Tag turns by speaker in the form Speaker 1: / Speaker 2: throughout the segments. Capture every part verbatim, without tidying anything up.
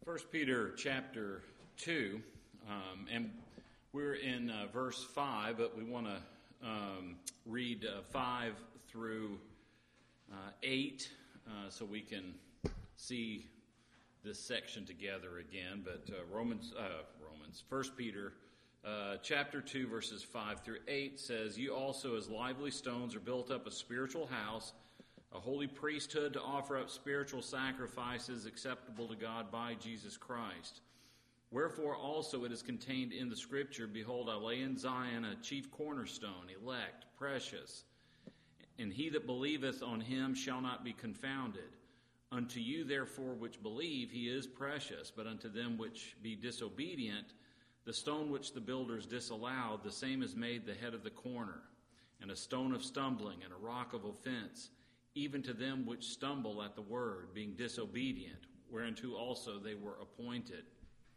Speaker 1: First Peter chapter two, um, and we're in uh, verse five, but we want to um, read uh, five through uh, eight uh, so we can see this section together again. But uh, Romans, uh, Romans, First Peter uh, chapter two, verses five through eight says, "You also, as lively stones, are built up a spiritual house, a holy priesthood, to offer up spiritual sacrifices acceptable to God by Jesus Christ. Wherefore also it is contained in the Scripture, Behold, I lay in Zion a chief cornerstone, elect, precious, and he that believeth on him shall not be confounded. Unto you therefore which believe he is precious, but unto them which be disobedient, the stone which the builders disallowed, the same is made the head of the corner, and a stone of stumbling, and a rock of offense, even to them which stumble at the word, being disobedient, whereunto also they were appointed."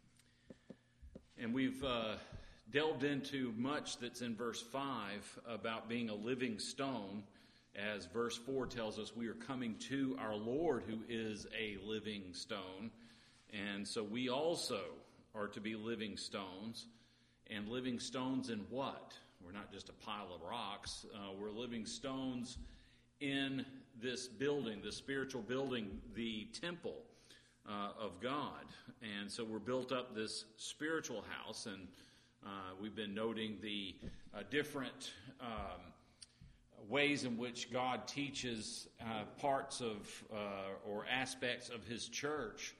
Speaker 1: And we've uh, delved into much that's in verse five about being a living stone, as verse four tells us we are coming to our Lord who is a living stone. And so we also are to be living stones. And living stones in what? We're not just a pile of rocks. Uh, we're living stones in this building, the spiritual building, the temple uh, of God. And so we're built up this spiritual house, and uh, we've been noting the uh, different um, ways in which God teaches uh, parts of uh, or aspects of his church.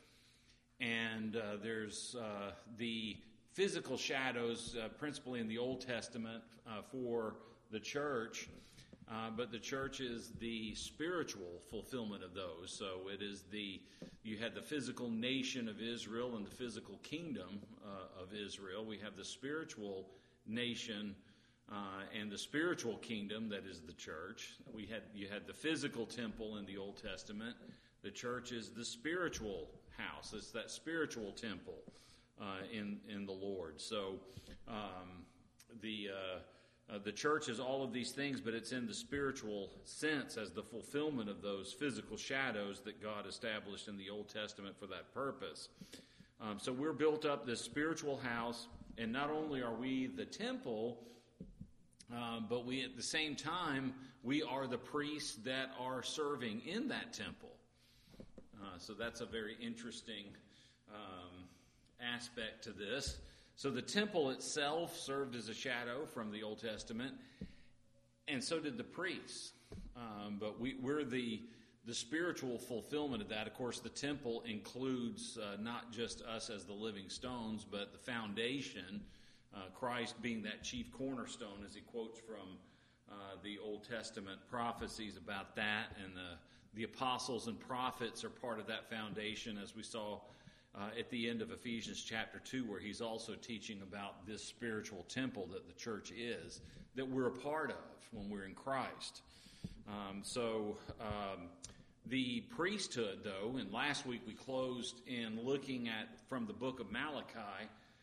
Speaker 1: And uh, there's uh, the physical shadows, uh, principally in the Old Testament, uh, for the church. Uh, but the church is the spiritual fulfillment of those. So it is the, you had the physical nation of Israel and the physical kingdom uh, of Israel. We have the spiritual nation uh, and the spiritual kingdom that is the church. We had, you had the physical temple in the Old Testament. The church is the spiritual house. It's that spiritual temple uh, in, in the Lord. So um, the... Uh, Uh, the church is all of these things, but it's in the spiritual sense as the fulfillment of those physical shadows that God established in the Old Testament for that purpose. Um, so we're built up this spiritual house, and not only are we the temple, uh, but we at the same time, we are the priests that are serving in that temple. Uh, so that's a very interesting um, aspect to this. So the temple itself served as a shadow from the Old Testament, and so did the priests. Um, but we, we're the the spiritual fulfillment of that. Of course, the temple includes uh, not just us as the living stones, but the foundation, uh, Christ being that chief cornerstone, as he quotes from uh, the Old Testament prophecies about that. And the, the apostles and prophets are part of that foundation, as we saw Uh, at the end of Ephesians chapter two, where he's also teaching about this spiritual temple that the church is, that we're a part of when we're in Christ. Um, so um, the priesthood, though, and last week we closed in looking at, from the book of Malachi,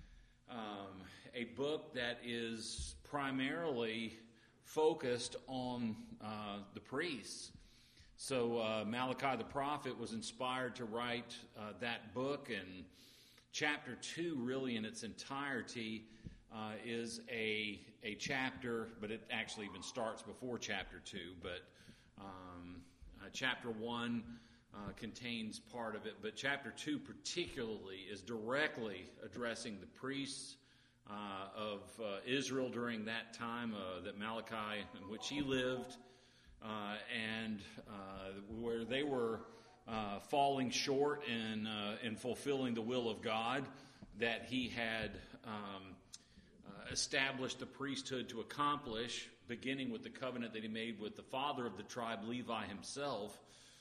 Speaker 1: um, a book that is primarily focused on uh, the priests. So uh, Malachi the prophet was inspired to write uh, that book, and chapter two, really in its entirety, uh, is a a chapter, but it actually even starts before chapter two. But um, uh, chapter one uh, contains part of it, but chapter two particularly is directly addressing the priests uh, of uh, Israel during that time uh, that Malachi, in which he lived. Uh, and uh, where they were uh, falling short in uh, in fulfilling the will of God, that he had um, uh, established the priesthood to accomplish, beginning with the covenant that he made with the father of the tribe, Levi himself.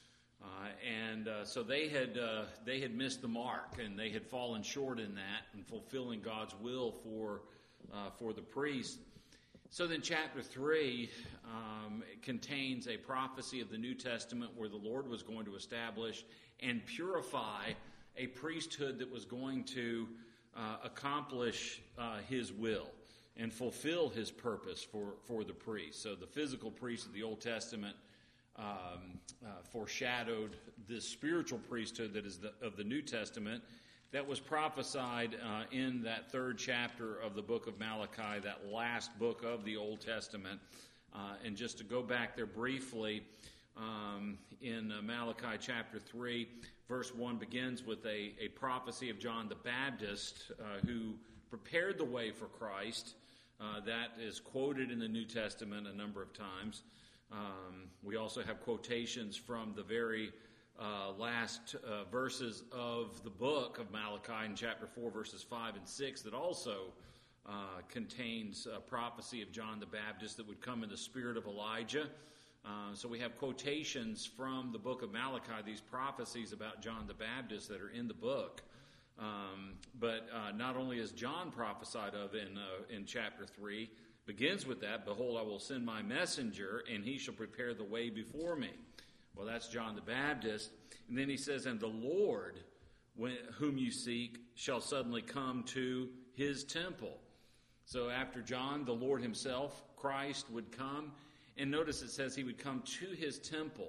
Speaker 1: Uh, and uh, so they had uh, they had missed the mark, and they had fallen short in that, in fulfilling God's will for uh, for the priest. So then chapter three um, contains a prophecy of the New Testament where the Lord was going to establish and purify a priesthood that was going to uh, accomplish uh, his will and fulfill his purpose for, for the priest. So the physical priests of the Old Testament um, uh, foreshadowed the spiritual priesthood that is the, of the New Testament that was prophesied uh, in that third chapter of the book of Malachi, that last book of the Old Testament. Uh, and just to go back there briefly, um, in uh, Malachi chapter three, verse one begins with a, a prophecy of John the Baptist, uh, who prepared the way for Christ. Uh, that is quoted in the New Testament a number of times. Um, we also have quotations from the very uh, last uh, verses of the book of Malachi in chapter four, verses five and six, that also uh, contains a prophecy of John the Baptist that would come in the spirit of Elijah. Uh, so we have quotations from the book of Malachi, these prophecies about John the Baptist that are in the book. Um, but uh, not only is John prophesied of in uh, in chapter three, begins with that, behold, I will send my messenger, and he shall prepare the way before me. Well, that's John the Baptist. And then he says, and the Lord, when, whom you seek, shall suddenly come to his temple. So after John, the Lord himself, Christ, would come. And notice it says he would come to his temple.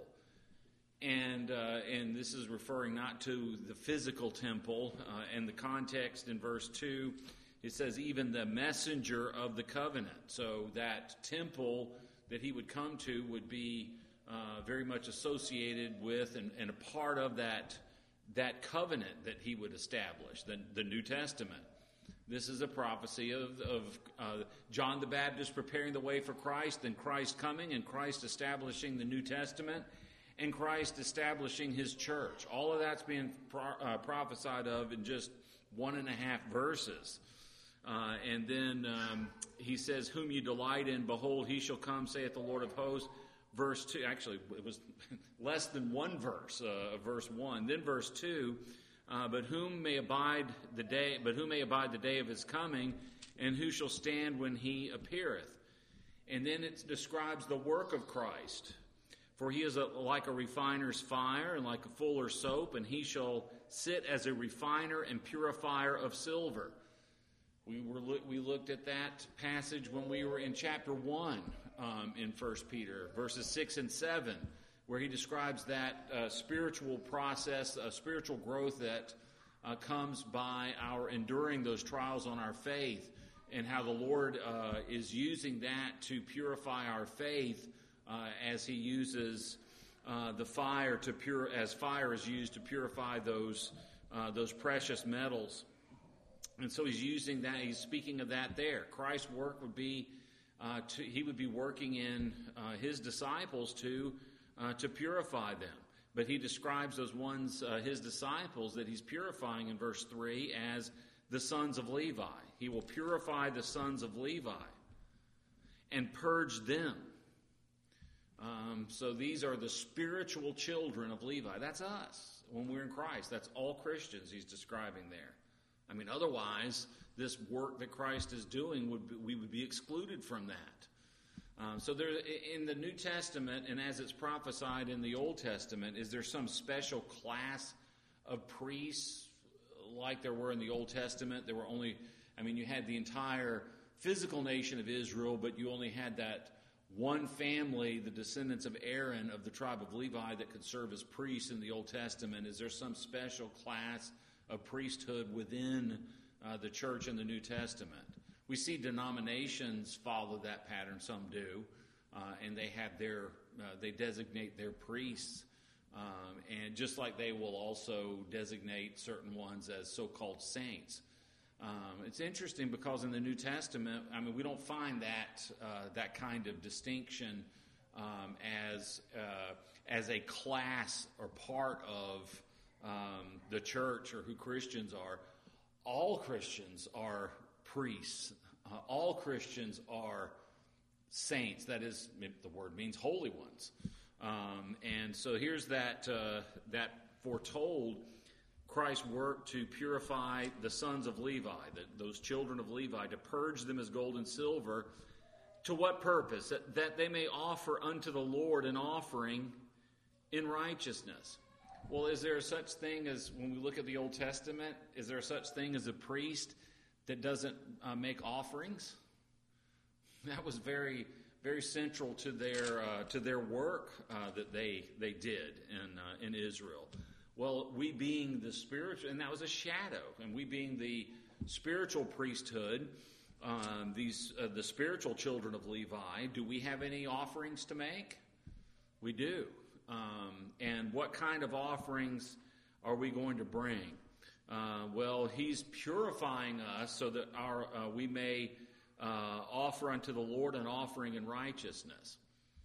Speaker 1: And uh, and this is referring not to the physical temple. Uh, and the context in verse two, it says even the messenger of the covenant. So that temple that he would come to would be uh, very much associated with and, and a part of that, that covenant that he would establish, the, the New Testament. This is a prophecy of, of uh, John the Baptist preparing the way for Christ, and Christ coming, and Christ establishing the New Testament, and Christ establishing his church. All of that's being pro- uh, prophesied of in just one and a half verses. Uh, and then um, he says, whom you delight in, behold, he shall come, saith the Lord of hosts. Verse two, actually, it was less than one verse, uh, verse one. Then verse two, uh, but whom may abide the day, but who may abide the day of his coming, and who shall stand when he appeareth? And then it describes the work of Christ. For he is a, like a refiner's fire, and like a fuller's soap, and he shall sit as a refiner and purifier of silver. We were we looked at that passage when we were in chapter one um, in First Peter, verses six and seven, where he describes that uh, spiritual process, uh, spiritual growth that uh, comes by our enduring those trials on our faith, and how the Lord uh, is using that to purify our faith uh, as he uses uh, the fire to pure as fire is used to purify those uh, those precious metals. And so he's using that, he's speaking of that there. Christ's work would be, uh, to, he would be working in uh, his disciples to uh, to purify them. But he describes those ones, uh, his disciples, that he's purifying in verse three as the sons of Levi. He will purify the sons of Levi and purge them. Um, so these are the spiritual children of Levi. That's us when we're in Christ. That's all Christians he's describing there. I mean, otherwise, this work that Christ is doing, would be, we would be excluded from that. Um, so there, in the New Testament, and as it's prophesied in the Old Testament, is there some special class of priests like there were in the Old Testament? There were only, I mean, you had the entire physical nation of Israel, but you only had that one family, the descendants of Aaron of the tribe of Levi, that could serve as priests in the Old Testament. Is there some special class of priesthood within uh, the church in the New Testament? We see denominations follow that pattern. Some do, uh, and they have their uh, they designate their priests, um, and just like they will also designate certain ones as so-called saints. Um, it's interesting because in the New Testament, I mean, we don't find that uh, that kind of distinction um, as uh, as a class or part of Um, the church or who Christians are. All Christians are priests. Uh, all Christians are saints. That is, the word means holy ones. Um, and so here's that uh, that foretold Christ's work to purify the sons of Levi, the, those children of Levi, to purge them as gold and silver. To what purpose? That, that they may offer unto the Lord an offering in righteousness. Well, is there such thing as, when we look at the Old Testament, is there such thing as a priest that doesn't uh, make offerings? That was very, very central to their uh, to their work uh, that they they did in uh, in Israel. Well, we being the spiritual, and that was a shadow, and we being the spiritual priesthood, um, these uh, the spiritual children of Levi, do we have any offerings to make? We do. Um, and what kind of offerings are we going to bring? Uh, well, he's purifying us so that our uh, we may uh, offer unto the Lord an offering in righteousness.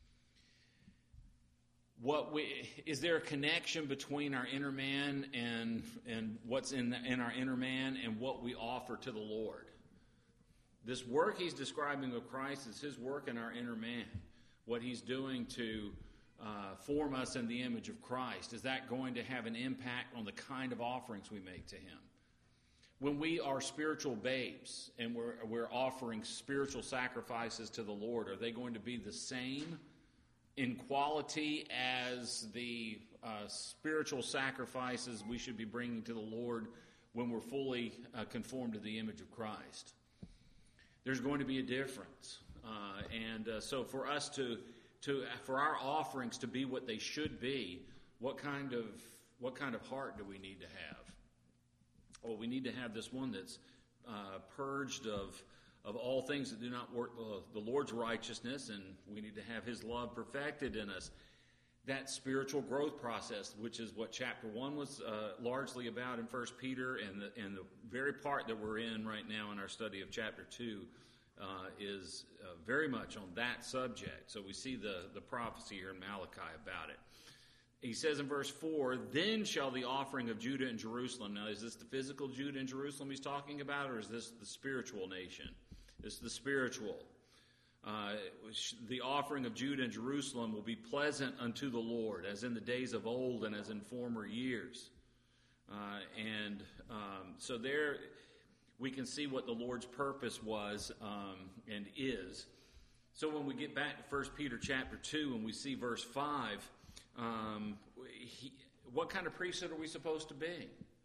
Speaker 1: What we is there a connection between our inner man and and what's in the, in our inner man and what we offer to the Lord? This work he's describing of Christ is his work in our inner man. What he's doing to uh, form us in the image of Christ, is that going to have an impact on the kind of offerings we make to him? When we are spiritual babes and we're we're offering spiritual sacrifices to the Lord, are they going to be the same in quality as the uh, spiritual sacrifices we should be bringing to the Lord when we're fully uh, conformed to the image of Christ? There's going to be a difference. Uh, and uh, so for us to, to, for our offerings to be what they should be, what kind of, what kind of heart do we need to have? Well, we need to have this one that's uh, purged of of all things that do not work the, the Lord's righteousness, and we need to have his love perfected in us. That spiritual growth process, which is what chapter one was uh, largely about in First Peter, and the, and the very part that we're in right now in our study of chapter two uh, is uh, very much on that subject. So we see the, the prophecy here in Malachi about it. He says in verse four, then shall the offering of Judah and Jerusalem. Now, is this the physical Judah and Jerusalem he's talking about, or is this the spiritual nation? This is the spiritual. Uh, the offering of Judah and Jerusalem will be pleasant unto the Lord, as in the days of old and as in former years. Uh, and um, so there we can see what the Lord's purpose was um, and is. So when we get back to First Peter chapter two and we see verse five, um, he, what kind of priesthood are we supposed to be?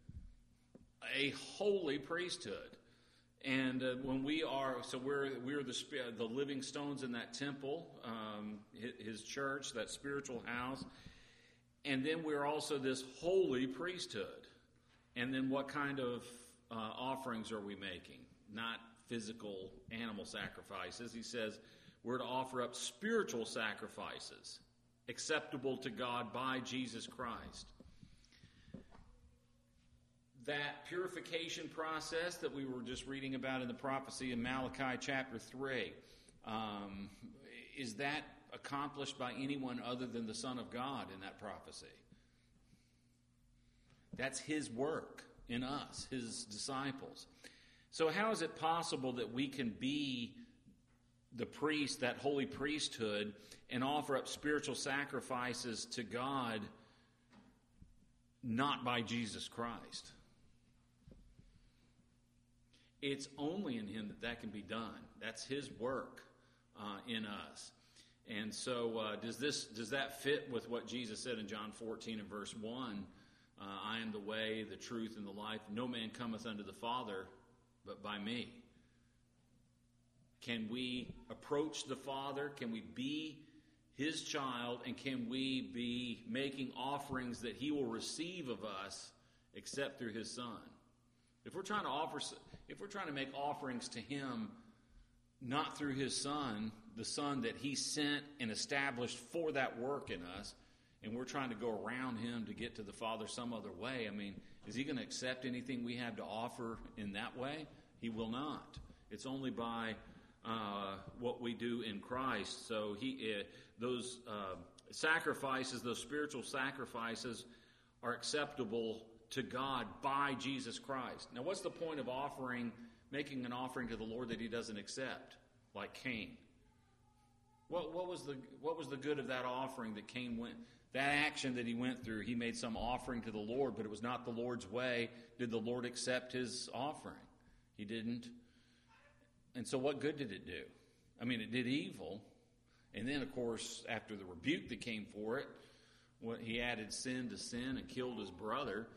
Speaker 1: A holy priesthood. And uh, when we are, so we're we're the the living stones in that temple, um, his, his church, that spiritual house, and then we're also this holy priesthood. And then what kind of uh, offerings are we making? Not physical animal sacrifices. He says we're to offer up spiritual sacrifices, acceptable to God by Jesus Christ. That purification process that we were just reading about in the prophecy in Malachi chapter three, um, is that accomplished by anyone other than the Son of God in that prophecy? That's his work in us, his disciples. So how is it possible that we can be the priest, that holy priesthood, and offer up spiritual sacrifices to God not by Jesus Christ? It's only in him that that can be done. That's his work uh, in us. And so uh, does this does that fit with what Jesus said in John fourteen and verse one? Uh, I am the way, the truth, and the life. No man cometh unto the Father but by me. Can we approach the Father? Can we be his child? And can we be making offerings that he will receive of us except through his Son? If we're trying to offer, if we're trying to make offerings to him, not through his Son, the Son that he sent and established for that work in us, and we're trying to go around him to get to the Father some other way, I mean, is he going to accept anything we have to offer in that way? He will not. It's only by uh, what we do in Christ. So he, uh, those uh, sacrifices, those spiritual sacrifices, are acceptable to God by Jesus Christ. Now, what's the point of offering, making an offering to the Lord that he doesn't accept, like Cain? What, what was the what was the good of that offering that Cain went, that action that he went through? He made some offering to the Lord, but it was not the Lord's way. Did the Lord accept his offering? He didn't. And so what good did it do? I mean, it did evil. And then, of course, after the rebuke that came for it, what, he added sin to sin and killed his brother.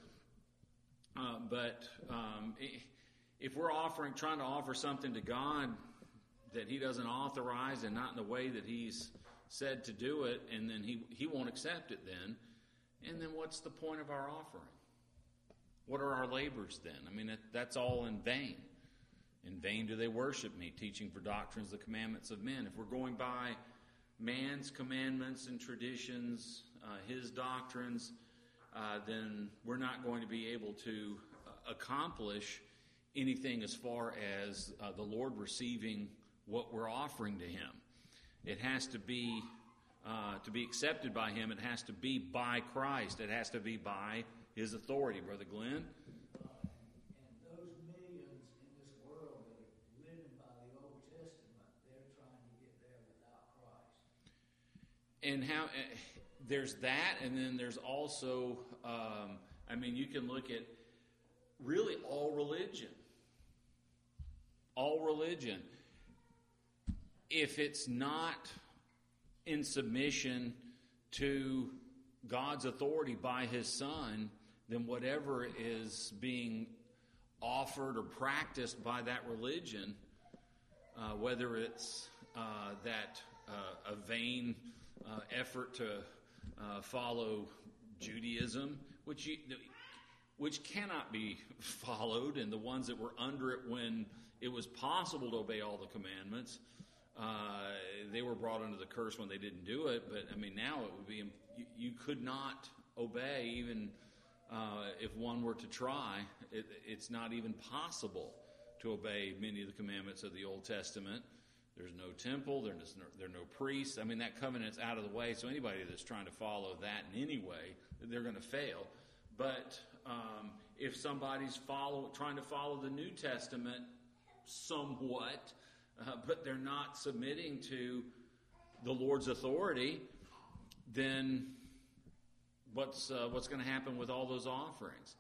Speaker 1: Uh, but um, if we're offering, trying to offer something to God that he doesn't authorize and not in the way that he's said to do it, and then he, he won't accept it then. And then what's the point of our offering? What are our labors then? I mean, that, that's all in vain. In vain do they worship me, teaching for doctrines the commandments of men. If we're going by man's commandments and traditions, uh, his doctrines, uh, then we're not going to be able to uh, accomplish anything as far as uh, the Lord receiving what we're offering to him. It has to be, uh, to be accepted by him, it has to be by Christ. It has to be by his authority. Brother Glenn? And how uh, there's that, and then there's also, um, I mean, you can look at really all religion. All religion. If it's not in submission to God's authority by his Son, then whatever is being offered or practiced by that religion, uh, whether it's uh, that uh, a vain Uh, effort to uh, follow Judaism, which you, which cannot be followed, and the ones that were under it when it was possible to obey all the commandments, uh, they were brought under the curse when they didn't do it. But I mean, now it would be you, you could not obey even uh, if one were to try. It, it's not even possible to obey many of the commandments of the Old Testament. There's no temple, there's no, there are no priests. I mean, that covenant's out of the way, so anybody that's trying to follow that in any way, they're going to fail. But um, if somebody's follow, trying to follow the New Testament somewhat, uh, but they're not submitting to the Lord's authority, then what's, uh, what's going to happen with all those offerings?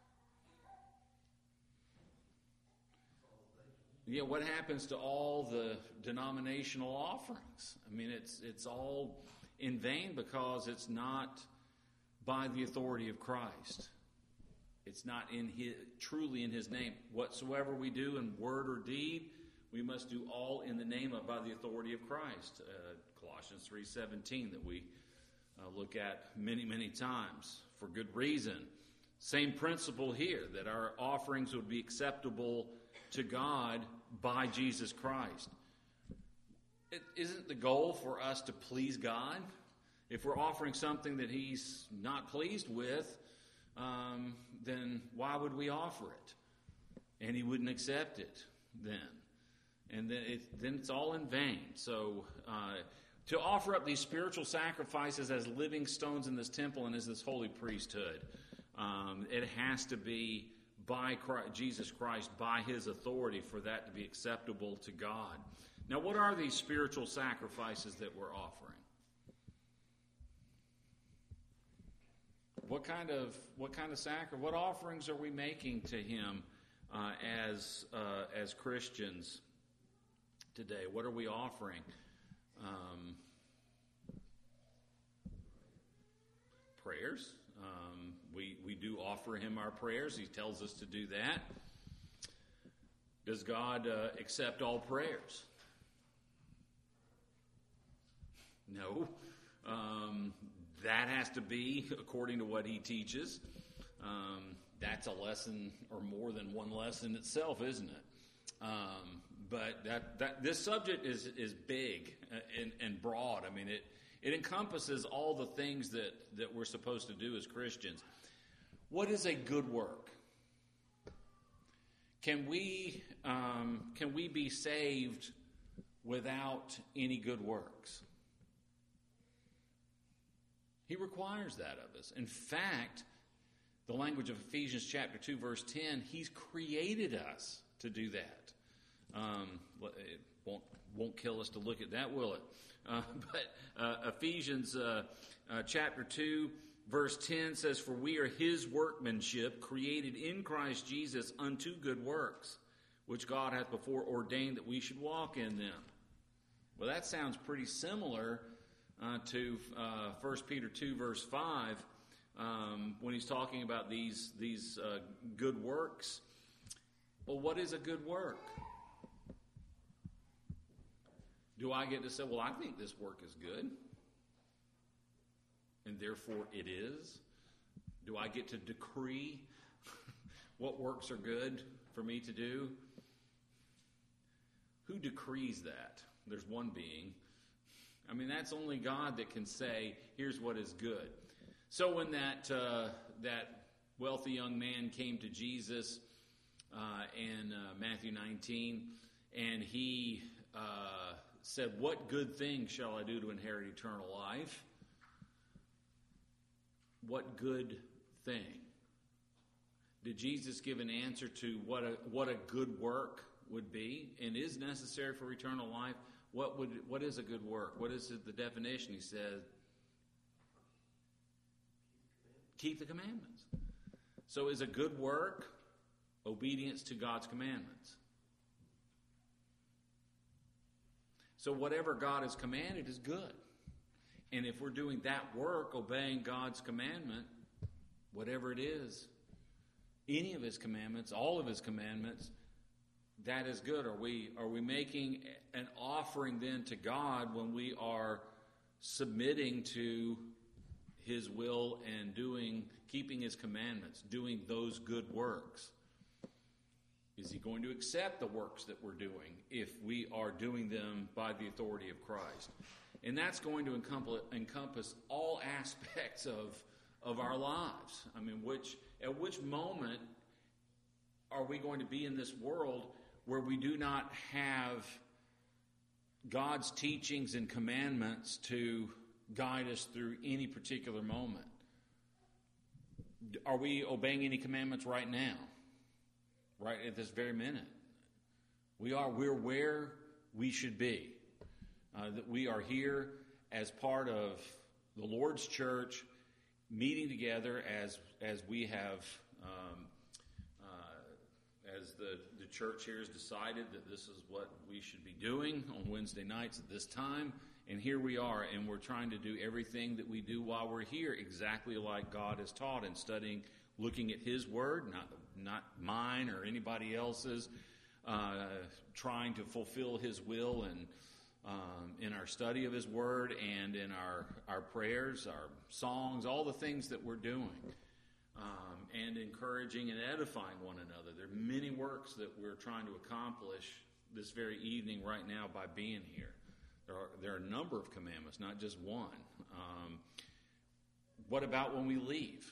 Speaker 1: Yeah, what happens to all the denominational offerings? I mean, it's it's all in vain because it's not by the authority of Christ. It's not in his, truly in his name. Whatsoever we do in word or deed, we must do all in the name of, by the authority of Christ. Uh, Colossians three seventeen that we uh, look at many, many times for good reason. Same principle here, that our offerings would be acceptable to God by Jesus Christ. It isn't the goal for us to please God. If we're offering something that he's not pleased with, um, then why would we offer it? And he wouldn't accept it then. And then, it, then it's all in vain. So uh, to offer up these spiritual sacrifices as living stones in this temple and as this holy priesthood, um, it has to be by Christ, Jesus Christ, by his authority, for that to be acceptable to God. Now, what are these spiritual sacrifices that we're offering? What kind of what kind of sacri- what offerings are we making to him uh, as uh, as Christians today? What are we offering? Um, prayers. Um, we, we do offer him our prayers. He tells us to do that. Does God uh, accept all prayers? No. Um, that has to be according to what he teaches. Um, that's a lesson, or more than one lesson itself, isn't it? Um, but that, that this subject is is big and, and broad. I mean, it It encompasses all the things that, that we're supposed to do as Christians. What is a good work? Can we um, can we be saved without any good works? He requires that of us. In fact, the language of Ephesians chapter two, verse ten, he's created us to do that. Um, it won't won't kill us to look at that, will it? Uh, but uh, Ephesians uh, uh, chapter two, verse ten says, "For we are his workmanship, created in Christ Jesus unto good works, which God hath before ordained that we should walk in them." Well, that sounds pretty similar uh, to uh, First Peter two, verse five, um, when he's talking about these, these uh, good works. Well, what is a good work? Do I get to say, well, I think this work is good, and therefore it is? Do I get to decree what works are good for me to do? Who decrees that? There's one being. I mean, that's only God that can say, here's what is good. So when that uh, that wealthy young man came to Jesus uh, in uh, Matthew nineteen, and he uh, said, what good thing shall I do to inherit eternal life? What good thing? Did Jesus give an answer to what a what a good work would be and is necessary for eternal life? What would what is a good work? What is the definition? He said, keep the commandments. So is a good work obedience to God's commandments? So whatever God has commanded is good. And if we're doing that work, obeying God's commandment, whatever it is, any of his commandments, all of his commandments, that is good. Are we are we making an offering then to God when we are submitting to his will and doing, keeping his commandments, doing those good works? Is he going to accept the works that we're doing if we are doing them by the authority of Christ? And that's going to encompass, encompass all aspects of, of our lives. I mean, which at which moment are we going to be in this world where we do not have God's teachings and commandments to guide us through any particular moment? Are we obeying any commandments right now? Right at this very minute? We are. We're where we should be. Uh, that we are here as part of the Lord's church, meeting together as as we have, um, uh, as the, the church here has decided that this is what we should be doing on Wednesday nights at this time. And here we are, and we're trying to do everything that we do while we're here exactly like God has taught, and studying, looking at his word, not not mine or anybody else's, uh, trying to fulfill his will and um, in our study of his word and in our, our prayers, our songs, all the things that we're doing, um, and encouraging and edifying one another. There are many works that we're trying to accomplish this very evening right now by being here. There are, there are a number of commandments, not just one. Um, what about when we leave?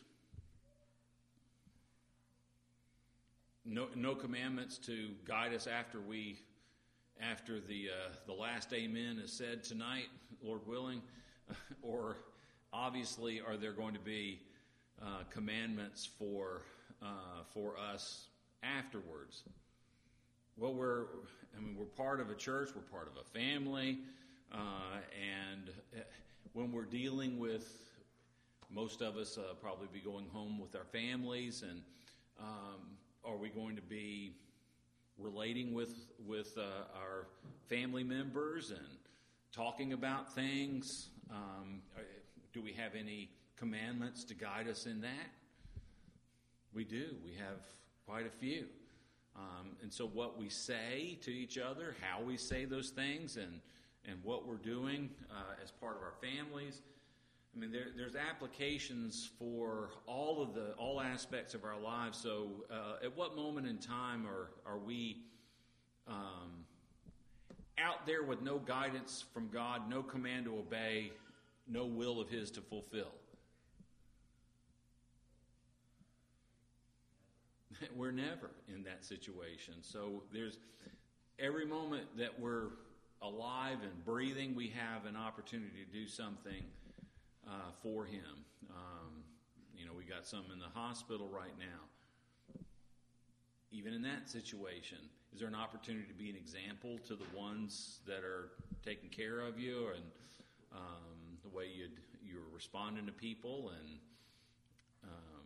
Speaker 1: No, no commandments to guide us after we, after the uh, the last amen is said tonight, Lord willing, or obviously are there going to be uh, commandments for uh, for us afterwards? Well, we're I mean we're part of a church, we're part of a family, uh, and when we're dealing with, most of us uh, probably be going home with our families, and um, are we going to be relating with with uh, our family members and talking about things? Um, do we have any commandments to guide us in that? We do. We have quite a few. Um, and so what we say to each other, how we say those things, and, and what we're doing uh, as part of our families, I mean, there, there's applications for all of the all aspects of our lives. So, uh, at what moment in time are are we um, out there with no guidance from God, no command to obey, no will of His to fulfill? We're never in that situation. So, there's every moment that we're alive and breathing, we have an opportunity to do something Uh, for him. Um, you know, we got some in the hospital right now. Even in that situation, is there an opportunity to be an example to the ones that are taking care of you, and um, the way you'd, you're responding to people? And um,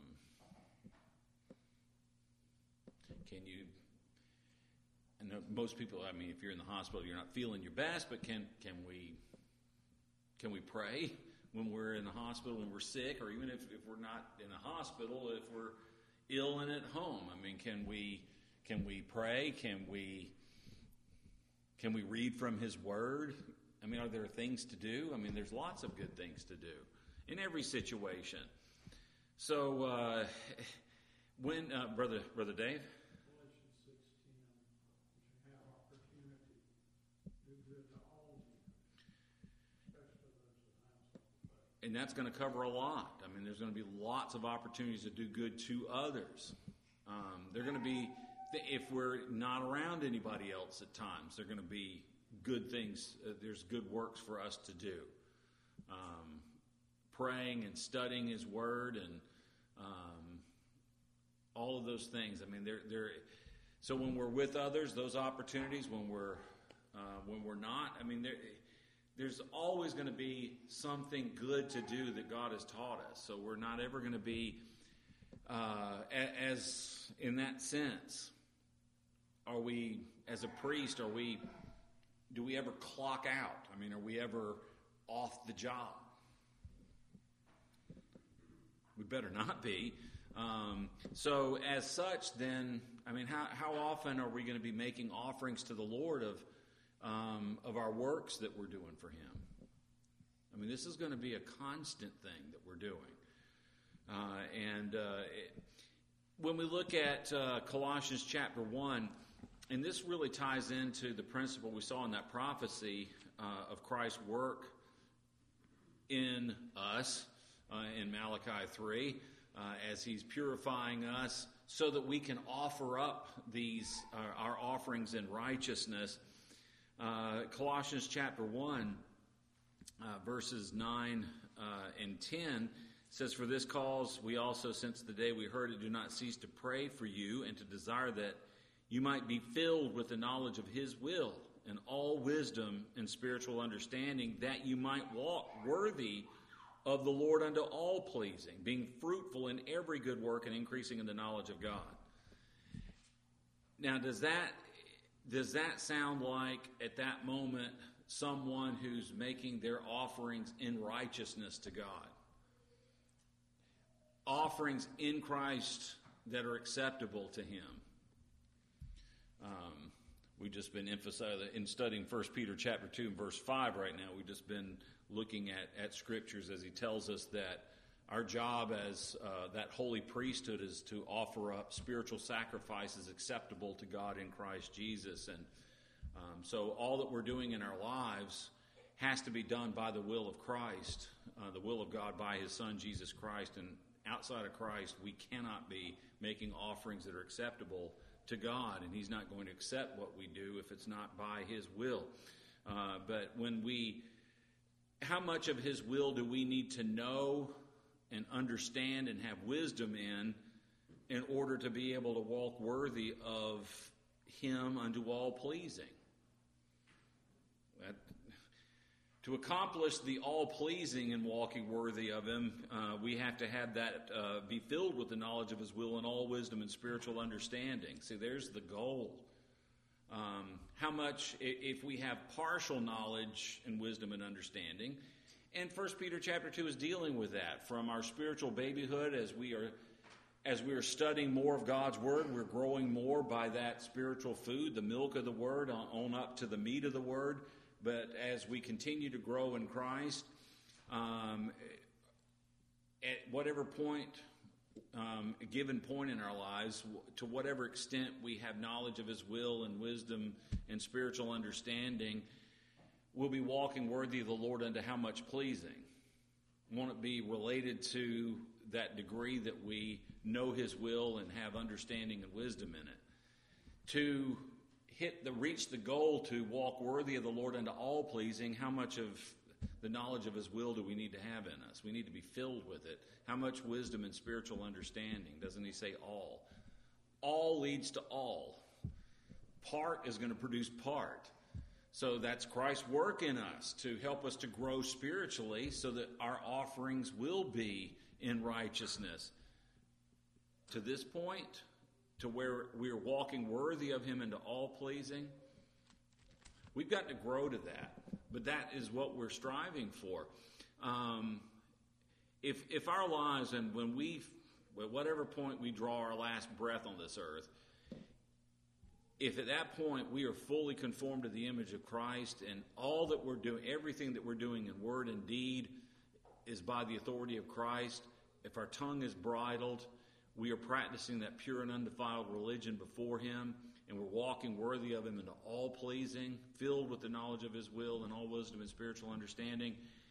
Speaker 1: can you, and most people, I mean, if you're in the hospital, you're not feeling your best, but can can we can we pray when we're in the hospital, when we're sick, or even if, if we're not in a hospital, if we're ill and at home? I mean, can we can we pray? Can we Can we read from His Word? I mean, are there things to do? I mean, there's lots of good things to do in every situation. So, uh, when, uh, Brother Brother Dave? And that's going to cover a lot. I mean, there's going to be lots of opportunities to do good to others. Um, they're going to be, if we're not around anybody else at times, they're going to be good things. Uh, there's good works for us to do. Um, praying and studying His Word and um, all of those things. I mean, they're they're. So when we're with others, those opportunities. When we're uh, when we're not, I mean, there. There's always going to be something good to do that God has taught us. So we're not ever going to be, uh, as in that sense, are we, as a priest, are we, do we ever clock out? I mean, are we ever off the job? We better not be. Um, so as such, then, I mean, how, how often are we going to be making offerings to the Lord of Um, of our works that we're doing for Him? I mean, this is going to be a constant thing that we're doing. Uh, and uh, it, when we look at uh, Colossians chapter one, and this really ties into the principle we saw in that prophecy uh, of Christ's work in us uh, in Malachi three, uh, as He's purifying us so that we can offer up these uh, our offerings in righteousness. Uh, Colossians chapter one, uh, verses nine uh, and ten says, "For this cause we also, since the day we heard it, do not cease to pray for you and to desire that you might be filled with the knowledge of His will and all wisdom and spiritual understanding, that you might walk worthy of the Lord unto all pleasing, being fruitful in every good work and increasing in the knowledge of God." Now, does that Does that sound like, at that moment, someone who's making their offerings in righteousness to God? Offerings in Christ that are acceptable to Him. Um, we've just been emphasizing, in studying First Peter chapter two and verse five right now, we've just been looking at, at Scriptures as he tells us that our job as uh, that holy priesthood is to offer up spiritual sacrifices acceptable to God in Christ Jesus. And um, so all that we're doing in our lives has to be done by the will of Christ, uh, the will of God by His Son, Jesus Christ. And outside of Christ, we cannot be making offerings that are acceptable to God. And He's not going to accept what we do if it's not by His will. Uh, but when we, how much of His will do we need to know and understand and have wisdom in, in order to be able to walk worthy of Him unto all pleasing? That, to accomplish the all-pleasing and walking worthy of Him, uh, we have to have that uh, be filled with the knowledge of His will and all wisdom and spiritual understanding. See, there's the goal. Um, how much, if we have partial knowledge and wisdom and understanding, and First Peter chapter two is dealing with that from our spiritual babyhood as we are as we are studying more of God's Word, we're growing more by that spiritual food, the milk of the Word, on up to the meat of the Word. But as we continue to grow in Christ, um, at whatever point, um, a given point in our lives, to whatever extent we have knowledge of His will and wisdom and spiritual understanding, we'll be walking worthy of the Lord unto how much pleasing? Won't it be related to that degree that we know His will and have understanding and wisdom in it? To hit the reach the goal to walk worthy of the Lord unto all pleasing, how much of the knowledge of His will do we need to have in us? We need to be filled with it. How much wisdom and spiritual understanding? Doesn't He say all? All leads to all. Part is going to produce part. So that's Christ's work in us to help us to grow spiritually so that our offerings will be in righteousness. To this point, to where we are walking worthy of Him into all pleasing, we've got to grow to that. But that is what we're striving for. Um, if if our lives, and when we, at whatever point we draw our last breath on this earth, if at that point we are fully conformed to the image of Christ, and all that we're doing, everything that we're doing in word and deed is by the authority of Christ, if our tongue is bridled, we are practicing that pure and undefiled religion before Him, and we're walking worthy of Him into all pleasing, filled with the knowledge of His will and all wisdom and spiritual understanding,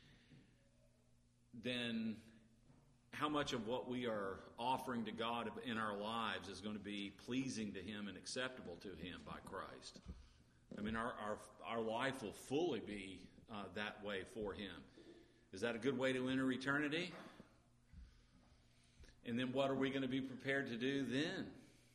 Speaker 1: then how much of what we are offering to God in our lives is going to be pleasing to Him and acceptable to Him by Christ? I mean, our our, our life will fully be uh, that way for Him. Is that a good way to enter eternity? And then what are we going to be prepared to do then?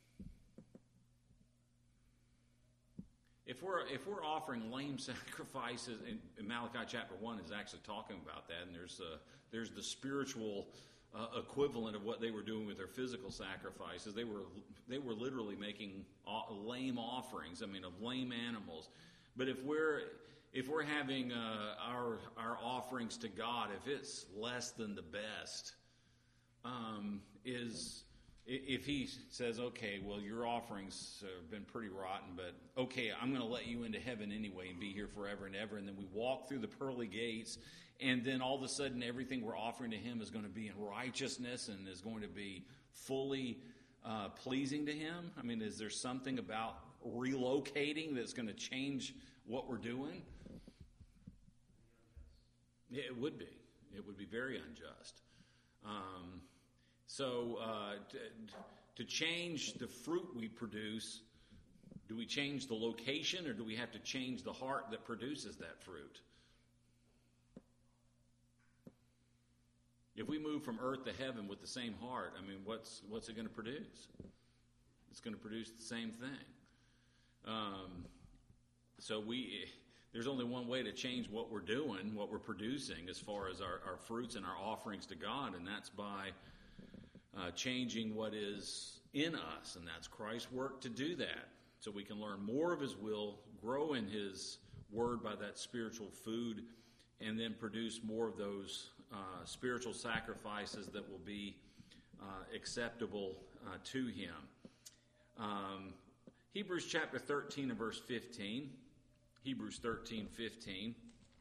Speaker 1: If we're if we're offering lame sacrifices, and Malachi chapter one is actually talking about that, and there's uh, there's the spiritual uh, equivalent of what they were doing with their physical sacrifices. They were they were literally making lame offerings. I mean, of lame animals. But if we're if we're having uh, our our offerings to God, if it's less than the best, um, is if He says, okay, well, your offerings have been pretty rotten, but okay, I'm going to let you into heaven anyway and be here forever and ever. And then we walk through the pearly gates, and then all of a sudden everything we're offering to Him is going to be in righteousness and is going to be fully uh, pleasing to Him. I mean, is there something about relocating that's going to change what we're doing? Yeah, it would be. It would be very unjust. Um, so uh, to, to change the fruit we produce, do we change the location, or do we have to change the heart that produces that fruit? If we move from earth to heaven with the same heart, I mean, what's what's it going to produce? It's going to produce the same thing. Um, so we, there's only one way to change what we're doing, what we're producing, as far as our, our fruits and our offerings to God, and that's by uh, changing what is in us, and that's Christ's work to do that, so we can learn more of His will, grow in His Word by that spiritual food, and then produce more of those uh, spiritual sacrifices that will be uh, acceptable uh, to Him. Um, Hebrews chapter thirteen and verse fifteen. Hebrews thirteen, fifteen.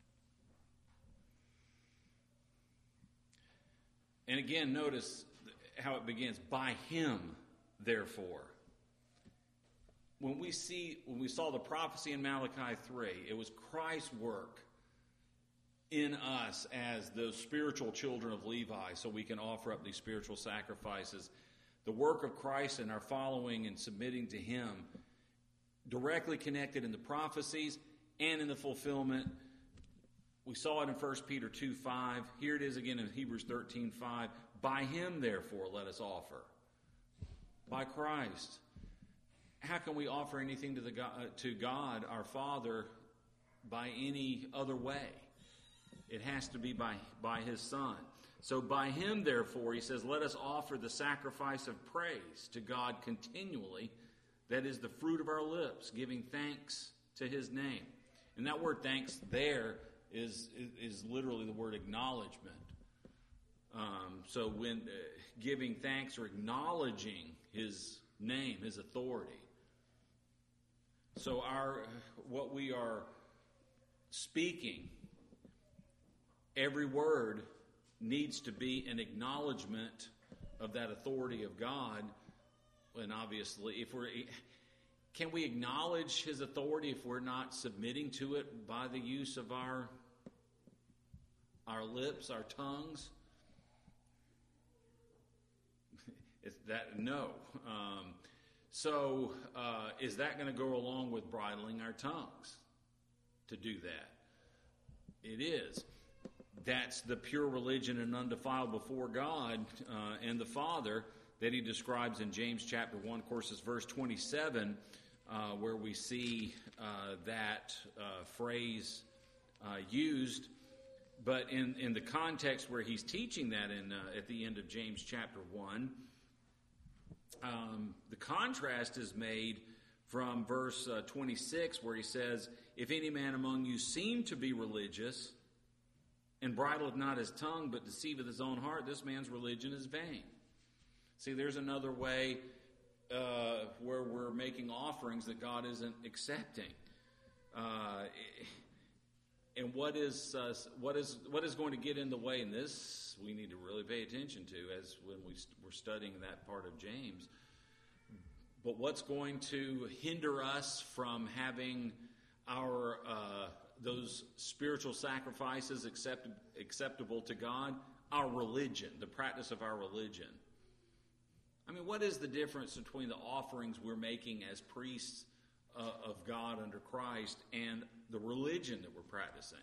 Speaker 1: And again, notice how it begins. By Him, therefore. When we see, when we saw the prophecy in Malachi three, it was Christ's work in us as those spiritual children of Levi, so we can offer up these spiritual sacrifices. The work of Christ and our following and submitting to Him, directly connected in the prophecies and in the fulfillment. We saw it in First Peter two, five. Here it is again in Hebrews thirteen, five. By Him, therefore, let us offer. By Christ. How can we offer anything to the God, to God, our Father, by any other way? It has to be by, by His Son. So by Him, therefore, He says, let us offer the sacrifice of praise to God continually. That is the fruit of our lips, giving thanks to His name. And that word thanks there is, is, is literally the word acknowledgement. Um, so when uh, giving thanks or acknowledging His name, His authority. So our what we are speaking, every word needs to be an acknowledgement of that authority of God. And obviously, if we're can we acknowledge His authority if we're not submitting to it by the use of our our lips, our tongues? Is that no? Um, so uh, is that going to go along with bridling our tongues to do that? It is. That's the pure religion and undefiled before God uh, and the Father that He describes in James chapter one, of course, is verse twenty-seven, uh, where we see uh, that uh, phrase uh, used. But in, in the context where he's teaching that in uh, at the end of James chapter one, um, the contrast is made from verse uh, twenty-six, where he says, if any man among you seem to be religious, and bridleth not his tongue, but deceiveth his own heart, this man's religion is vain. See, there's another way uh, where we're making offerings that God isn't accepting. Uh, and what is uh, what is what is going to get in the way? And this we need to really pay attention to as when we st- we're studying that part of James. But what's going to hinder us from having our uh, those spiritual sacrifices accept, acceptable to God? Our religion, the practice of our religion. I mean, what is the difference between the offerings we're making as priests uh, of God under Christ and the religion that we're practicing?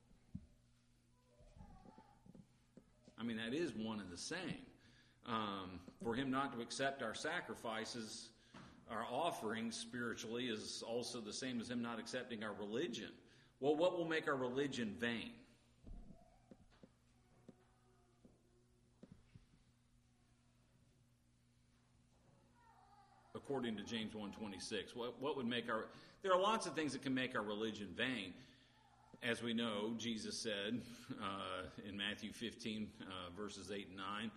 Speaker 1: I mean, that is one and the same. Um, for him not to accept our sacrifices, our offerings spiritually, is also the same as him not accepting our religion. Well, what will make our religion vain? According to James one twenty-six, what, what would make our... There are lots of things that can make our religion vain. As we know, Jesus said uh, in Matthew fifteen, uh, verses eight and nine,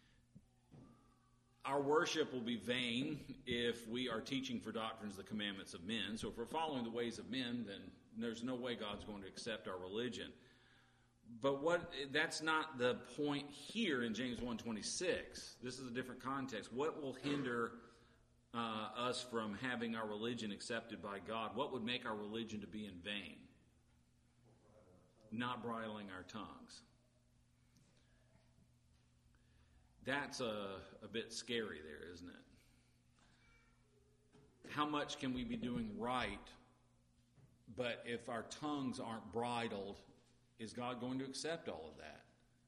Speaker 1: our worship will be vain if we are teaching for doctrines the commandments of men. So if we're following the ways of men, then there's no way God's going to accept our religion. But what that's not the point here in James one twenty-six. This is a different context. What will hinder uh, us from having our religion accepted by God? What would make our religion to be in vain? Not bridling our tongues. That's a, a bit scary there, isn't it? How much can we be doing right, but if our tongues aren't bridled, is God going to accept all of that?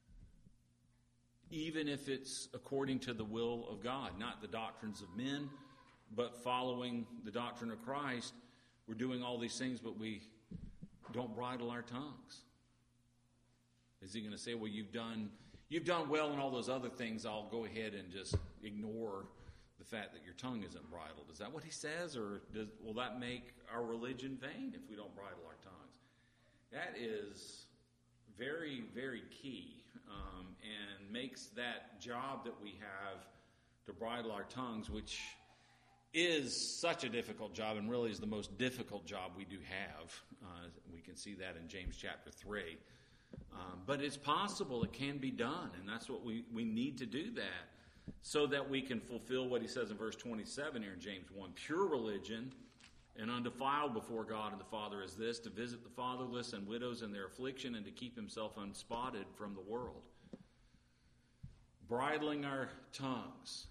Speaker 1: Even if it's according to the will of God, not the doctrines of men, but following the doctrine of Christ, we're doing all these things, but we don't bridle our tongues. Is he going to say, well, you've done you've done well in all those other things, I'll go ahead and just ignore the fact that your tongue isn't bridled? Is that what he says? Or does, will that make our religion vain if we don't bridle our tongues? That is very, very key, um, and makes that job that we have to bridle our tongues, which is such a difficult job and really is the most difficult job we do have. Uh, we can see that in James chapter three. Um, but it's possible, it can be done, and that's what we, we need to do that so that we can fulfill what he says in verse twenty-seven here in James one. Pure religion and undefiled before God and the Father is this, to visit the fatherless and widows in their affliction and to keep himself unspotted from the world. Bridling our tongues,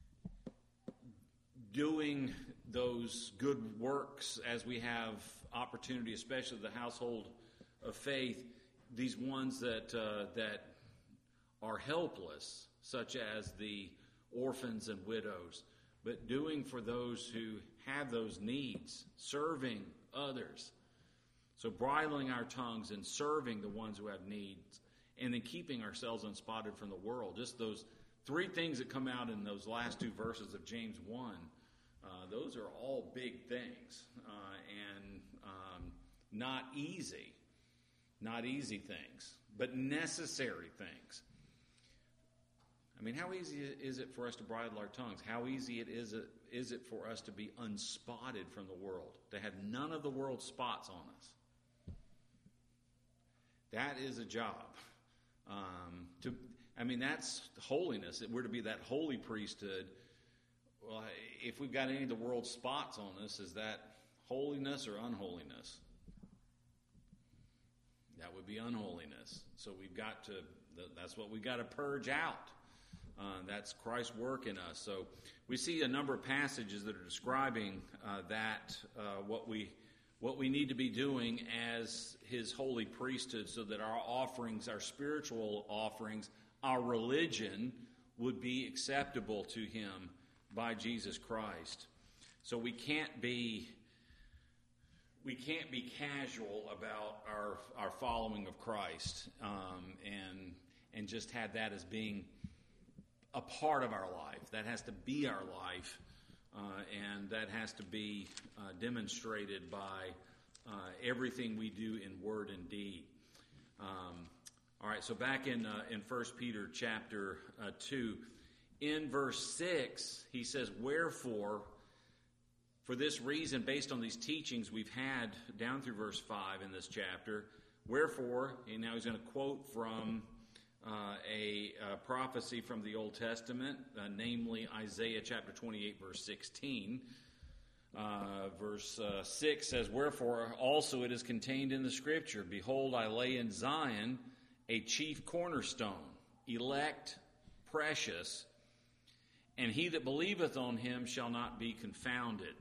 Speaker 1: doing those good works as we have opportunity, especially the household of faith, these ones that uh, that are helpless, such as the orphans and widows, but doing for those who have those needs, serving others. So bridling our tongues and serving the ones who have needs, and then keeping ourselves unspotted from the world. Just those three things that come out in those last two verses of James one, uh, those are all big things, uh, and um, not easy. Not easy things, but necessary things. I mean, how easy is it for us to bridle our tongues? How easy it is it is it for us to be unspotted from the world, to have none of the world's spots on us? That is a job. Um, to, I mean, that's holiness. If we're to be that holy priesthood, well, if we've got any of the world's spots on us, is that holiness or unholiness? That would be unholiness. So we've got to, that's what we've got to purge out. Uh, that's Christ's work in us. So we see a number of passages that are describing uh, that, uh, what we what we need to be doing as his holy priesthood, so that our offerings, our spiritual offerings, our religion would be acceptable to him by Jesus Christ. So we can't be We can't be casual about our our following of Christ, um, and and just have that as being a part of our life. That has to be our life, uh, and that has to be uh, demonstrated by uh, everything we do in word and deed. Um, all right, so back in uh, in First Peter chapter uh, two, in verse six, he says, "Wherefore, For this reason, based on these teachings we've had down through verse five in this chapter, wherefore, and now he's going to quote from uh, a, a prophecy from the Old Testament, uh, namely Isaiah chapter twenty-eight, verse sixteen. Uh, verse uh, six says, wherefore also it is contained in the Scripture, behold, I lay in Zion a chief cornerstone, elect, precious, and he that believeth on him shall not be confounded.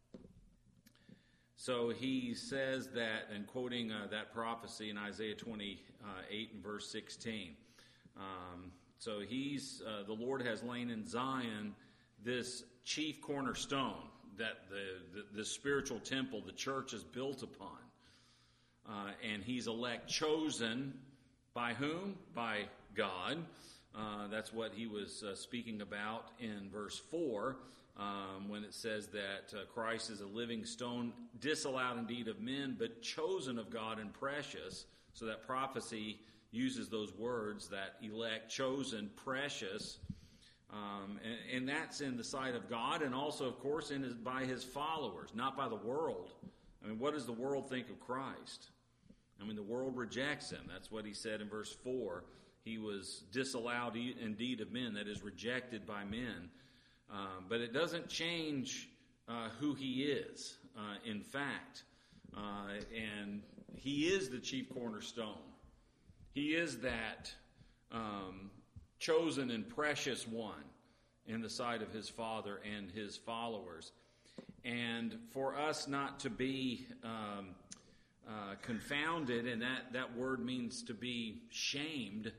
Speaker 1: So he says that, and quoting uh, that prophecy in Isaiah twenty-eight and verse sixteen. Um, so he's uh, the Lord has lain in Zion this chief cornerstone that the, the, the spiritual temple, the church, is built upon. Uh, and he's elect, chosen by whom? By God. Uh, that's what he was uh, speaking about in verse four, um, when it says that uh, Christ is a living stone, disallowed indeed of men, but chosen of God and precious. So that prophecy uses those words, that elect, chosen, precious. Um, and, and that's in the sight of God, and also, of course, in his, by his followers, not by the world. I mean, what does the world think of Christ? I mean, the world rejects him. That's what he said in verse four. He was disallowed indeed of men, that is, rejected by men. Um, but it doesn't change uh, who he is, uh, in fact. Uh, and he is the chief cornerstone. He is that um, chosen and precious one in the sight of his Father and his followers. And for us not to be um, uh, confounded, and that, that word means to be shamed,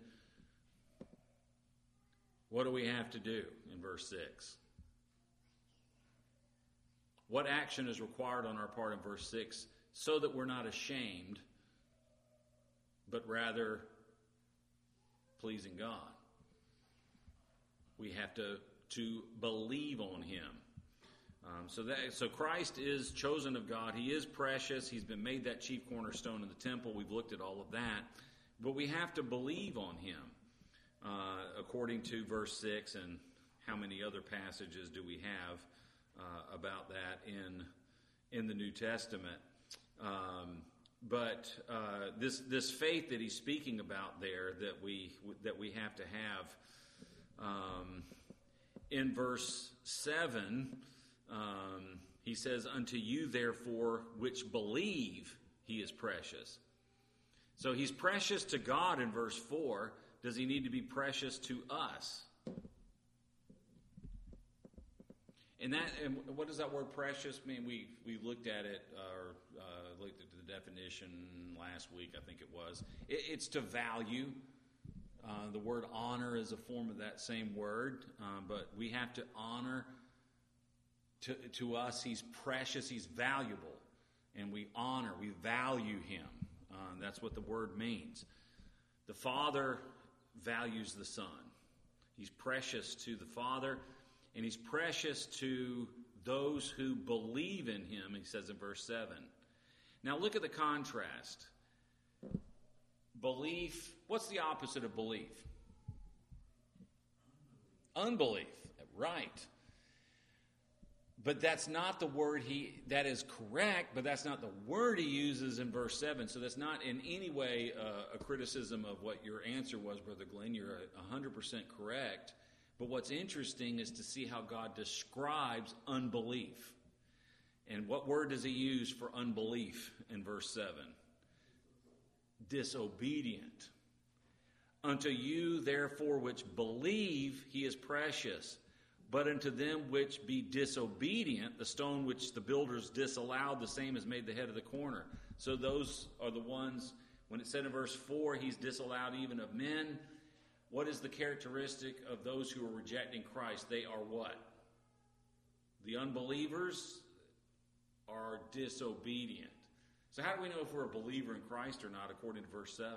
Speaker 1: what do we have to do in verse six? What action is required on our part in verse six so that we're not ashamed, but rather pleasing God? We have to, to believe on him. Um, so that so Christ is chosen of God. He is precious. He's been made that chief cornerstone in the temple. We've looked at all of that. But we have to believe on him, uh, according to verse six. And how many other passages do we have uh, about that in, in the New Testament? Um, but uh, this this faith that he's speaking about there, that we that we have to have. Um, in verse seven, um, he says, unto you therefore which believe he is precious. So he's precious to God in verse four. Does he need to be precious to us? And that, and what does that word precious mean? We we looked at it, or uh, looked at the definition last week, I think it was. It, it's to value. Uh, the word honor is a form of that same word, uh, but we have to honor. To, to us, he's precious, he's valuable, and we honor, we value him. Uh, that's what the word means. The Father values the Son. He's precious to the Father, and he's precious to those who believe in him, he says in verse seven. Now look at the contrast. Belief, what's the opposite of belief? Unbelief, right. But that's not the word he, that is correct, but that's not the word he uses in verse seven. So that's not in any way uh, a criticism of what your answer was, Brother Glenn. You're one hundred percent correct. But what's interesting is to see how God describes unbelief. And what word does he use for unbelief in verse seven? Disobedient. Unto you, therefore, which believe, he is precious. But unto them which be disobedient, the stone which the builders disallowed, the same is made the head of the corner. So those are the ones, when it said in verse four, he's disallowed even of men. What is the characteristic of those who are rejecting Christ? They are what? The unbelievers are disobedient. So how do we know if we're a believer in Christ or not, according to verse seven?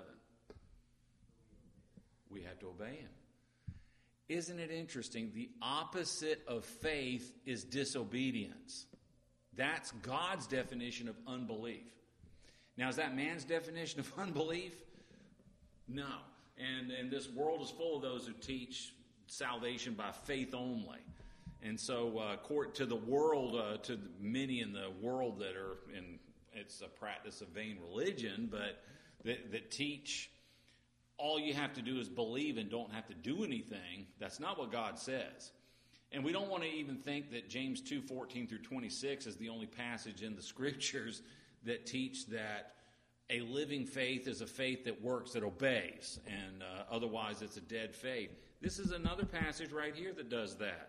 Speaker 1: We have to obey him. Isn't it interesting? The opposite of faith is disobedience. That's God's definition of unbelief. Now, is that man's definition of unbelief? No. And, and this world is full of those who teach salvation by faith only. And so, uh, court to the world, uh, to many in the world that are in, it's a practice of vain religion, but that, that teach all you have to do is believe and don't have to do anything. That's not what God says. And we don't want to even think that James two fourteen through twenty-six is the only passage in the Scriptures that teach that a living faith is a faith that works, that obeys, and uh, otherwise it's a dead faith. This is another passage right here that does that.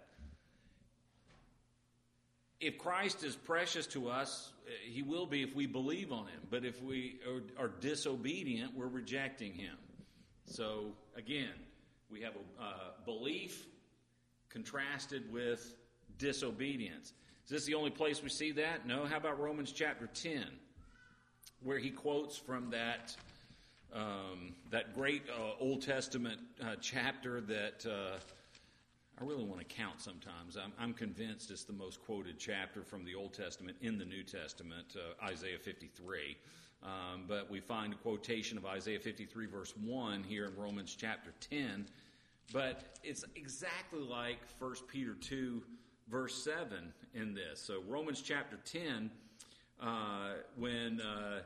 Speaker 1: If Christ is precious to us, he will be if we believe on him. But if we are, are disobedient, we're rejecting him. So, again, we have a uh, belief contrasted with disobedience. Is this the only place we see that? No. How about Romans chapter ten, where he quotes from that um, that great uh, Old Testament uh, chapter that uh, I really want to count sometimes. I'm, I'm convinced it's the most quoted chapter from the Old Testament in the New Testament, uh, Isaiah fifty-three. Um, but we find a quotation of Isaiah fifty-three verse one here in Romans chapter ten. But it's exactly like First Peter two verse seven in this. So Romans chapter ten, uh, when uh,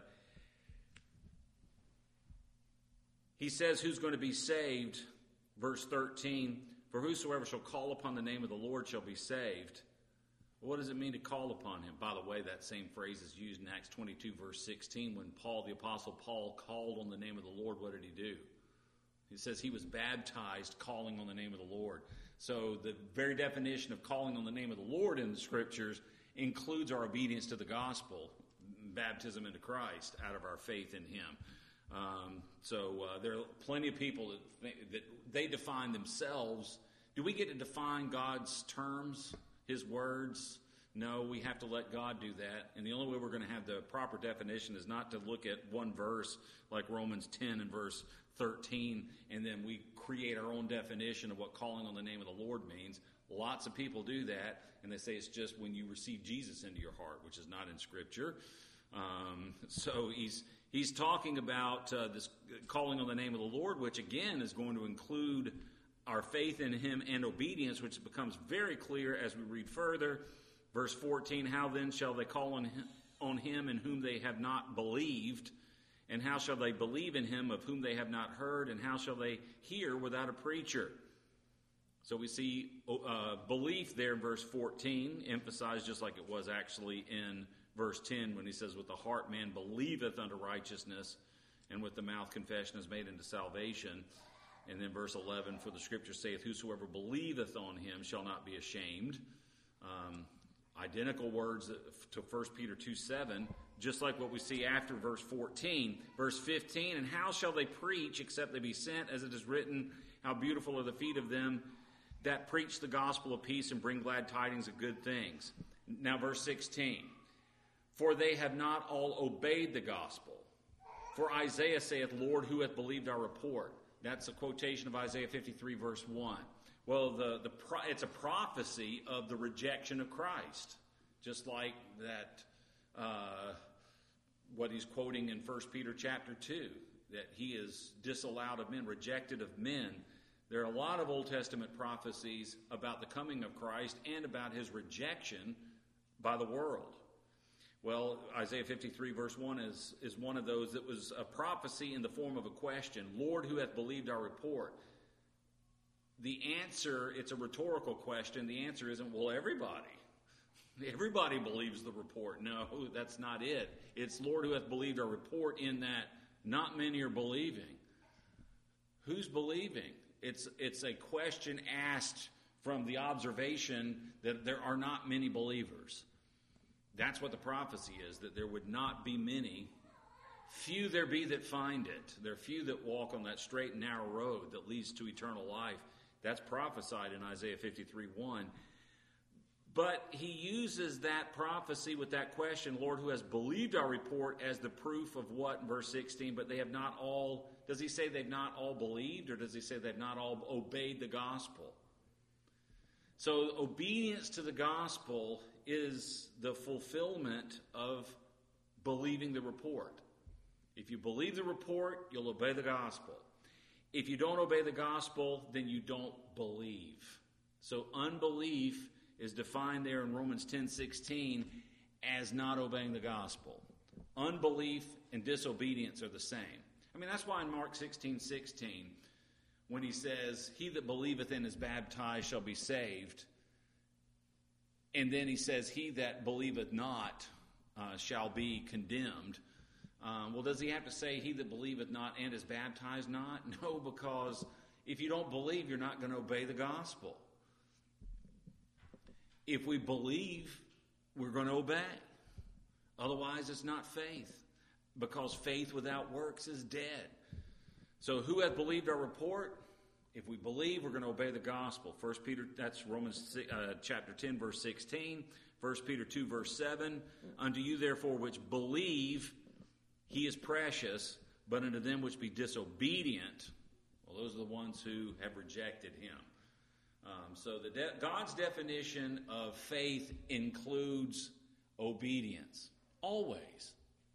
Speaker 1: he says who's going to be saved, verse thirteen, for whosoever shall call upon the name of the Lord shall be saved. What does it mean to call upon him? By the way, that same phrase is used in Acts twenty-two verse sixteen when Paul, the Apostle Paul, called on the name of the Lord. What did he do? He says he was baptized calling on the name of the Lord. So the very definition of calling on the name of the Lord in the Scriptures includes our obedience to the gospel, baptism into Christ out of our faith in him. Um, so uh, there are plenty of people that, that they define themselves. Do we get to define God's terms, his words? No, we have to let God do that. And the only way we're going to have the proper definition is not to look at one verse like Romans ten and verse thirteen, and then we create our own definition of what calling on the name of the Lord means. Lots of people do that, and they say it's just when you receive Jesus into your heart, which is not in Scripture. Um, so he's he's talking about uh, this calling on the name of the Lord, which again is going to include our faith in him and obedience, which becomes very clear as we read further. Verse fourteen, how then shall they call on him, on him in whom they have not believed? And how shall they believe in him of whom they have not heard? And how shall they hear without a preacher? So we see uh, belief there in verse fourteen, emphasized just like it was actually in verse ten when he says, with the heart man believeth unto righteousness, and with the mouth confession is made unto salvation. And then verse eleven, for the Scripture saith, whosoever believeth on him shall not be ashamed. Um, identical words to First Peter two seven, just like what we see after verse fourteen. Verse fifteen, and how shall they preach except they be sent? As it is written, how beautiful are the feet of them that preach the gospel of peace and bring glad tidings of good things. Now verse sixteen, for they have not all obeyed the gospel. For Isaiah saith, Lord, who hath believed our report? That's a quotation of Isaiah fifty-three verse one. Well, the, the it's a prophecy of the rejection of Christ, just like that, uh, what he's quoting in First Peter chapter two, that he is disallowed of men, rejected of men. There are a lot of Old Testament prophecies about the coming of Christ and about his rejection by the world. Well, Isaiah fifty-three verse one is, is one of those that was a prophecy in the form of a question. Lord, who hath believed our report? The answer, it's a rhetorical question. The answer isn't, well, everybody. Everybody believes the report. No, that's not it. It's Lord who hath believed our report, in that not many are believing. Who's believing? It's, it's a question asked from the observation that there are not many believers. That's what the prophecy is, that there would not be many. Few there be that find it. There are few that walk on that straight and narrow road that leads to eternal life. That's prophesied in Isaiah fifty-three one. But he uses that prophecy with that question, Lord, who has believed our report, as the proof of what in verse sixteen? But they have not all, does he say they've not all believed, or does he say they've not all obeyed the gospel? So obedience to the gospel is the fulfillment of believing the report. If you believe the report, you'll obey the gospel. If you don't obey the gospel, then you don't believe. So unbelief is defined there in Romans ten sixteen as not obeying the gospel. Unbelief and disobedience are the same. I mean, that's why in Mark sixteen sixteen, when he says, he that believeth and is baptized shall be saved, and then he says, he that believeth not uh, shall be condemned. Um, well, does he have to say, he that believeth not and is baptized not? No, because if you don't believe, you're not going to obey the gospel. If we believe, we're going to obey. Otherwise, it's not faith, because faith without works is dead. So who hath believed our report? If we believe, we're going to obey the gospel. First Peter, that's Romans uh, chapter ten, verse sixteen. First Peter two, verse seven. Unto you, therefore, which believe, he is precious, but unto them which be disobedient, well, those are the ones who have rejected him. Um, so the de- God's definition of faith includes obedience. Always.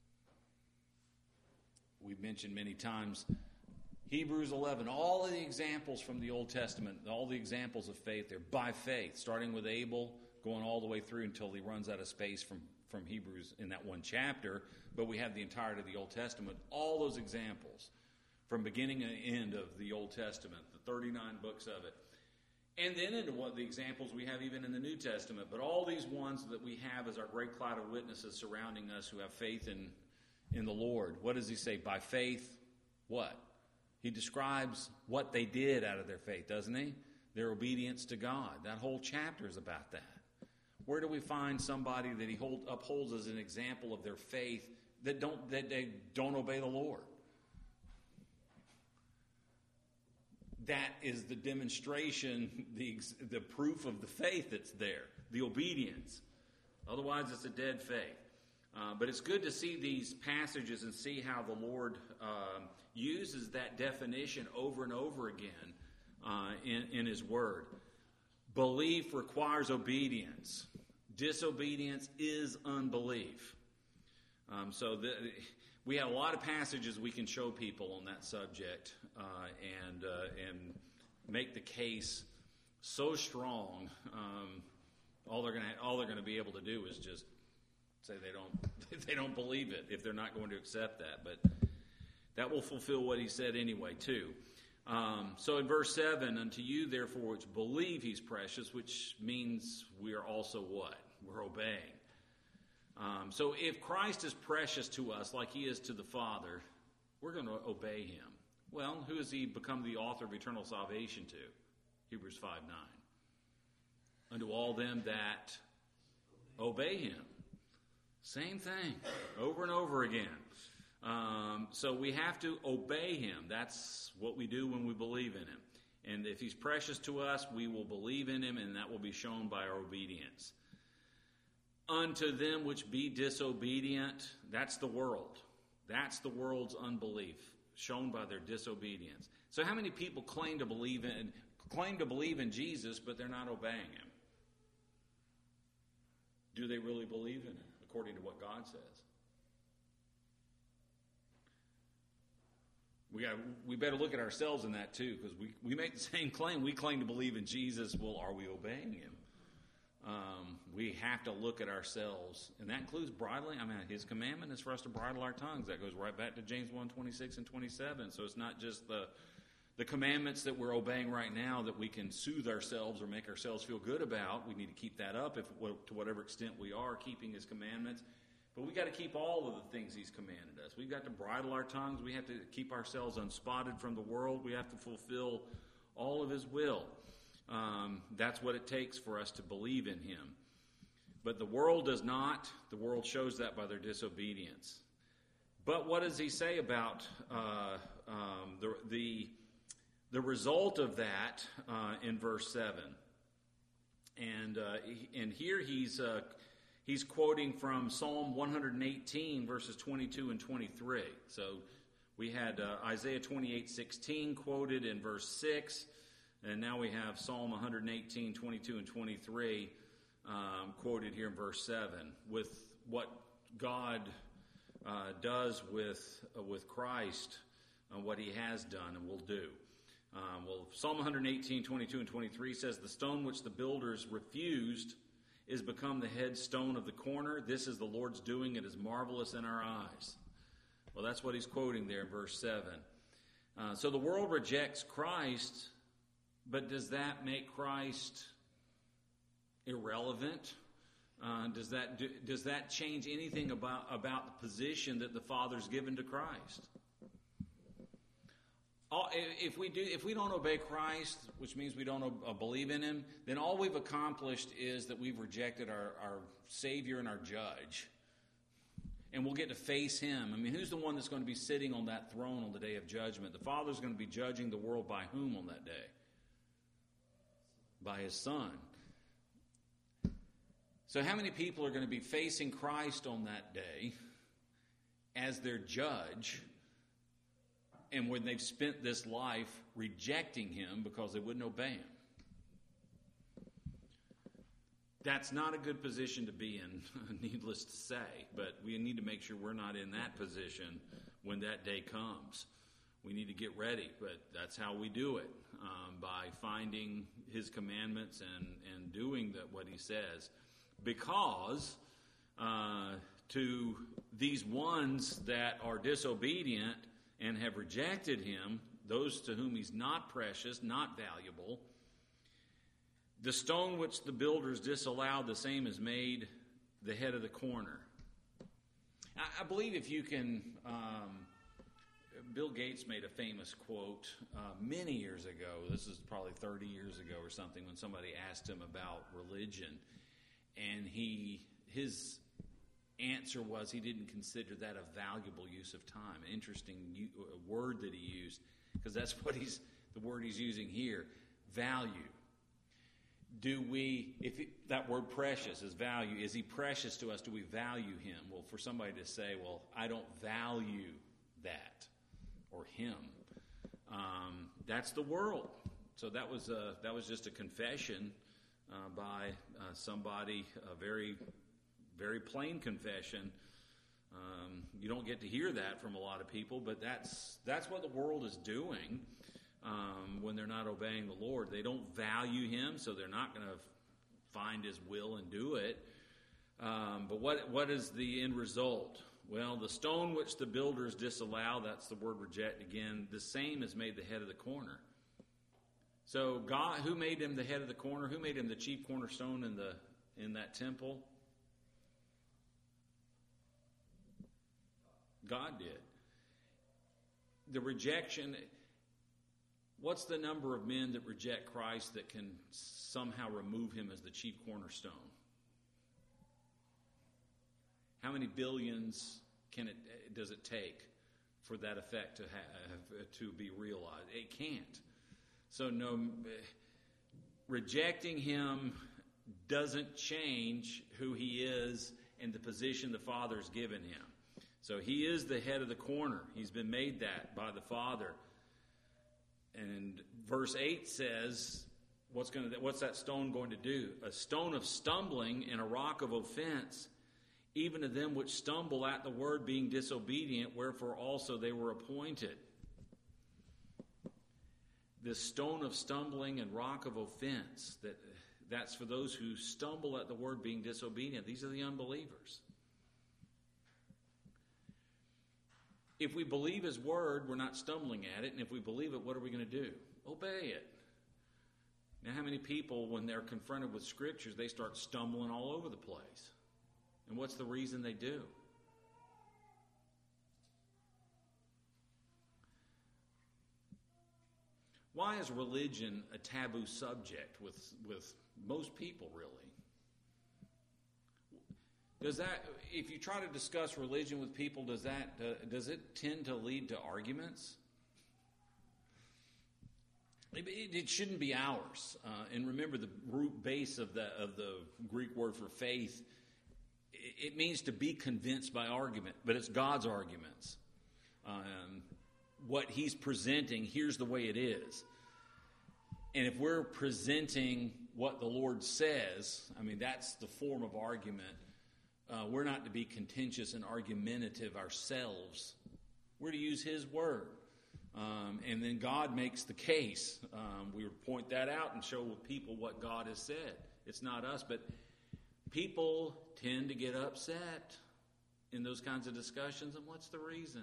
Speaker 1: We've mentioned many times Hebrews eleven, all of the examples from the Old Testament, all the examples of faith, they're by faith, starting with Abel, going all the way through until he runs out of space from, from Hebrews in that one chapter. But we have the entirety of the Old Testament, all those examples from beginning and end of the Old Testament, the thirty-nine books of it. And then into what the examples we have even in the New Testament. But all these ones that we have as our great cloud of witnesses surrounding us who have faith in, in the Lord. What does he say? By faith, what? He describes what they did out of their faith, doesn't he? Their obedience to God. That whole chapter is about that. Where do we find somebody that he hold, upholds as an example of their faith that don't that they don't obey the Lord? That is the demonstration, the the proof of the faith that's there, the obedience. Otherwise, it's a dead faith. Uh, but it's good to see these passages and see how the Lord uh, uses that definition over and over again uh, in, in His Word. Belief requires obedience. Disobedience is unbelief. Um, so the, we have a lot of passages we can show people on that subject uh, and uh, and make the case so strong. Um, all they're going to all they're going to be able to do is just say they don't they don't believe it if they're not going to accept that. But that will fulfill what he said anyway too. Um, so in verse seven, unto you therefore which believe he's precious, which means we are also what? We're obeying. Um, so if Christ is precious to us like he is to the Father, we're going to obey him. Well, who has he become the author of eternal salvation to? Hebrews five nine. Unto all them that obey him. Same thing, over and over again. Um, so we have to obey him. That's what we do when we believe in him. And if he's precious to us, we will believe in him, and that will be shown by our obedience. Unto them which be disobedient, that's the world. That's the world's unbelief, shown by their disobedience. So how many people claim to believe in claim to believe in Jesus, but they're not obeying him? Do they really believe in him, according to what God says? We got. We better look at ourselves in that too, because we, we make the same claim. We claim to believe in Jesus. Well, are we obeying him? Um, we have to look at ourselves, and that includes bridling. I mean, his commandment is for us to bridle our tongues. That goes right back to James one twenty-six and twenty-seven. So it's not just the the commandments that we're obeying right now that we can soothe ourselves or make ourselves feel good about. We need to keep that up if to whatever extent we are keeping his commandments. But we got to keep all of the things he's commanded us. We've got to bridle our tongues. We have to keep ourselves unspotted from the world. We have to fulfill all of his will. Um, that's what it takes for us to believe in him. But the world does not. The world shows that by their disobedience. But what does he say about uh, um, the, the the result of that uh, in verse seven? And uh, and here he's uh, he's quoting from Psalm one eighteen, verses twenty-two and twenty-three. So we had uh, Isaiah twenty-eight sixteen quoted in verse six. And now we have Psalm one eighteen, twenty-two and twenty-three um, quoted here in verse seven with what God uh, does with uh, with Christ and what he has done and will do. Um, well, Psalm one eighteen, twenty-two and twenty-three says, the stone which the builders refused is become the headstone of the corner. This is the Lord's doing. It is marvelous in our eyes. Well, that's what he's quoting there in verse seven. Uh, so the world rejects Christ, but does that make Christ irrelevant? Uh, does that do, does that change anything about, about the position that the Father's given to Christ? All, if we do, if we don't obey Christ, which means we don't uh, believe in Him, then all we've accomplished is that we've rejected our, our Savior and our Judge. And we'll get to face Him. I mean, who's the one that's going to be sitting on that throne on the day of judgment? The Father's going to be judging the world by whom on that day? By His Son. So how many people are going to be facing Christ on that day as their judge, and when they've spent this life rejecting Him because they wouldn't obey Him? That's not a good position to be in, needless to say, but we need to make sure we're not in that position when that day comes. We need to get ready, but that's how we do it, um, by finding His commandments and, and doing the, what He says. Because uh, to these ones that are disobedient and have rejected Him, those to whom He's not precious, not valuable, the stone which the builders disallowed, the same is made the head of the corner. I, I believe if you can, um, Bill Gates made a famous quote uh, many years ago. This is probably thirty years ago or something, when somebody asked him about religion. And he, his answer was he didn't consider that a valuable use of time. An interesting u- word that he used, because that's what he's, the word he's using here, value. Do we, if it, that word precious is value, is He precious to us? Do we value Him? Well, for somebody to say, well, I don't value that or Him, um, that's the world. So that was a, that was just a confession uh, by uh, somebody, a very, very plain confession. Um, you don't get to hear that from a lot of people, but that's that's what the world is doing. Um, when they're not obeying the Lord, they don't value Him, so they're not going to find His will and do it. Um, but what what is the end result? Well, the stone which the builders disallow, that's the word reject again, the same is made the head of the corner. So God, who made Him the head of the corner? Who made Him the chief cornerstone in the in that temple? God did. The rejection... What's the number of men that reject Christ that can somehow remove Him as the chief cornerstone? How many billions can it does it take for that effect to have, to be realized? It can't. So no, rejecting Him doesn't change who He is and the position the Father's given Him. So He is the head of the corner. He's been made that by the Father. And verse eight says, what's going to, what's that stone going to do? A stone of stumbling and a rock of offense, even to them which stumble at the word, being disobedient, wherefore also they were appointed. This stone of stumbling and rock of offense, that that's for those who stumble at the word, being disobedient. These are the unbelievers. If we believe His word, we're not stumbling at it. And if we believe it, what are we going to do? Obey it. Now, how many people, when they're confronted with scriptures, they start stumbling all over the place? And what's the reason they do? Why is religion a taboo subject with, with most people, really? Does that, if you try to discuss religion with people, does that uh, does it tend to lead to arguments? It, it shouldn't be ours. Uh, and remember, the root base of the of the Greek word for faith, it, it means to be convinced by argument, but it's God's arguments. Um, what He's presenting, here's the way it is. And if we're presenting what the Lord says, I mean, that's the form of argument. Uh, we're not to be contentious and argumentative ourselves. We're to use His word. Um, and then God makes the case. Um, we would point that out and show people what God has said. It's not us, but people tend to get upset in those kinds of discussions. And what's the reason?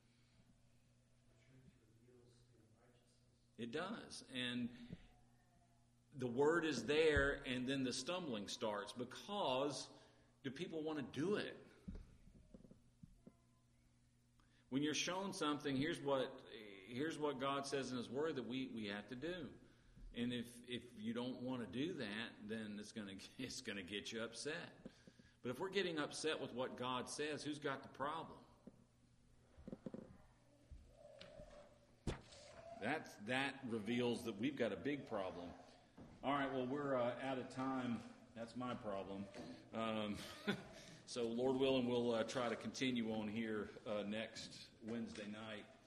Speaker 1: It does. And the word is there, and then the stumbling starts. Because do people want to do it? When you're shown something, here's what here's what God says in His Word that we, we have to do. And if if you don't want to do that, then it's gonna it's gonna get you upset. But if we're getting upset with what God says, who's got the problem? That's that reveals that we've got a big problem. All right, well, we're uh, out of time. That's my problem. Um, so, Lord willing, we'll uh, try to continue on here uh, next Wednesday night.